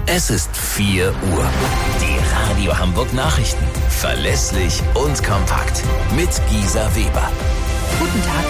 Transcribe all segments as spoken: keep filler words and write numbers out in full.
Es ist vier Uhr. Die Radio Hamburg Nachrichten. Verlässlich und kompakt. Mit Gisa Weber. Guten Tag.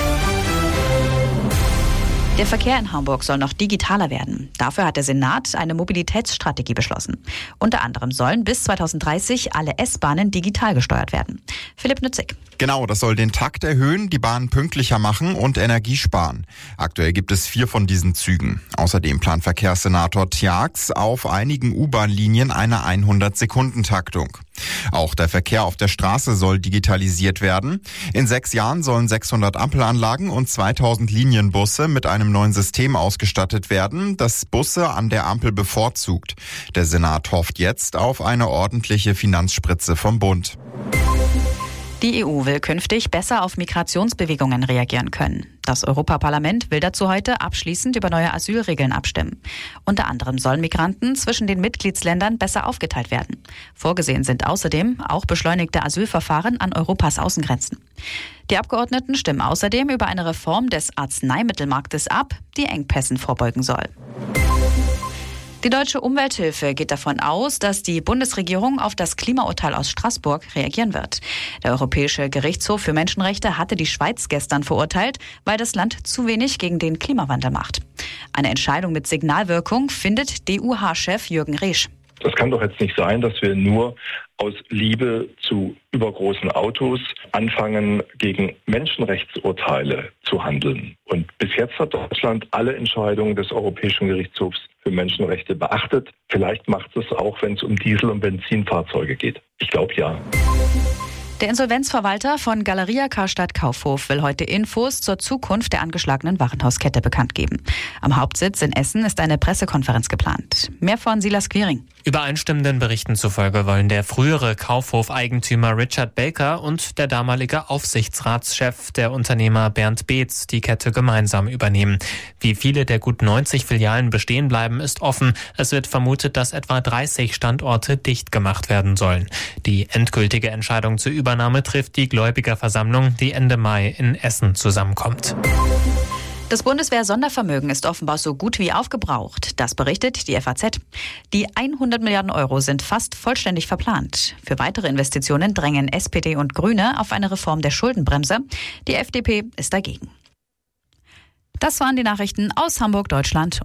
Der Verkehr in Hamburg soll noch digitaler werden. Dafür hat der Senat eine Mobilitätsstrategie beschlossen. Unter anderem sollen bis zweitausenddreißig alle S-Bahnen digital gesteuert werden. Philipp Nützig. Genau, das soll den Takt erhöhen, die Bahn pünktlicher machen und Energie sparen. Aktuell gibt es vier von diesen Zügen. Außerdem plant Verkehrssenator Tjax auf einigen U-Bahn-Linien eine hundert-Sekunden-Taktung. Auch der Verkehr auf der Straße soll digitalisiert werden. In sechs Jahren sollen sechshundert Ampelanlagen und zweitausend Linienbusse mit einem neuen System ausgestattet werden, das Busse an der Ampel bevorzugt. Der Senat hofft jetzt auf eine ordentliche Finanzspritze vom Bund. Die E U will künftig besser auf Migrationsbewegungen reagieren können. Das Europaparlament will dazu heute abschließend über neue Asylregeln abstimmen. Unter anderem sollen Migranten zwischen den Mitgliedsländern besser aufgeteilt werden. Vorgesehen sind außerdem auch beschleunigte Asylverfahren an Europas Außengrenzen. Die Abgeordneten stimmen außerdem über eine Reform des Arzneimittelmarktes ab, die Engpässen vorbeugen soll. Die Deutsche Umwelthilfe geht davon aus, dass die Bundesregierung auf das Klimaurteil aus Straßburg reagieren wird. Der Europäische Gerichtshof für Menschenrechte hatte die Schweiz gestern verurteilt, weil das Land zu wenig gegen den Klimawandel macht. Eine Entscheidung mit Signalwirkung findet D U H-Chef Jürgen Resch. Das kann doch jetzt nicht sein, dass wir nur aus Liebe zu übergroßen Autos anfangen, gegen Menschenrechtsurteile zu handeln. Und bis jetzt hat Deutschland alle Entscheidungen des Europäischen Gerichtshofs für Menschenrechte beachtet. Vielleicht macht es auch, wenn es um Diesel- und Benzinfahrzeuge geht. Ich glaube ja. Der Insolvenzverwalter von Galeria Karstadt Kaufhof will heute Infos zur Zukunft der angeschlagenen Warenhauskette bekannt geben. Am Hauptsitz in Essen ist eine Pressekonferenz geplant. Mehr von Silas Quiring. Übereinstimmenden Berichten zufolge wollen der frühere Kaufhof-Eigentümer Richard Baker und der damalige Aufsichtsratschef der Unternehmer Bernd Beetz die Kette gemeinsam übernehmen. Wie viele der gut neunzig Filialen bestehen bleiben, ist offen. Es wird vermutet, dass etwa dreißig Standorte dicht gemacht werden sollen. Die endgültige Entscheidung zur Übernahme trifft die Gläubigerversammlung, die Ende Mai in Essen zusammenkommt. Das Bundeswehr-Sondervermögen ist offenbar so gut wie aufgebraucht. Das berichtet die F A Z. Die hundert Milliarden Euro sind fast vollständig verplant. Für weitere Investitionen drängen S P D und Grüne auf eine Reform der Schuldenbremse. Die F D P ist dagegen. Das waren die Nachrichten aus Hamburg, Deutschland.